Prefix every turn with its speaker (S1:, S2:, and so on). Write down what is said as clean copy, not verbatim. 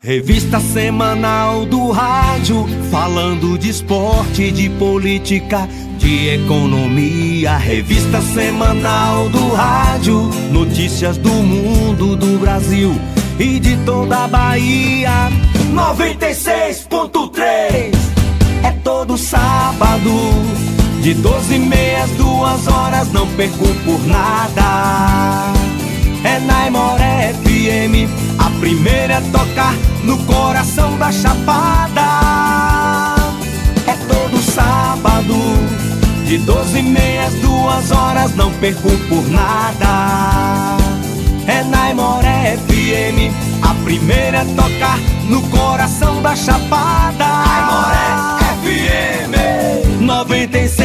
S1: Revista semanal do rádio, falando de esporte, de política, de economia. Revista semanal do rádio, notícias do mundo, do Brasil e de toda a Bahia. 96.3 é todo sábado, de 12h30 às 2h, não perco por nada. É na Aimoré FM, a primeira a tocar no coração da Chapada. É todo sábado, de 12h30 às 2h, não perco por nada. É na Aimoré FM, a primeira a tocar no coração da Chapada. Aimoré FM 96.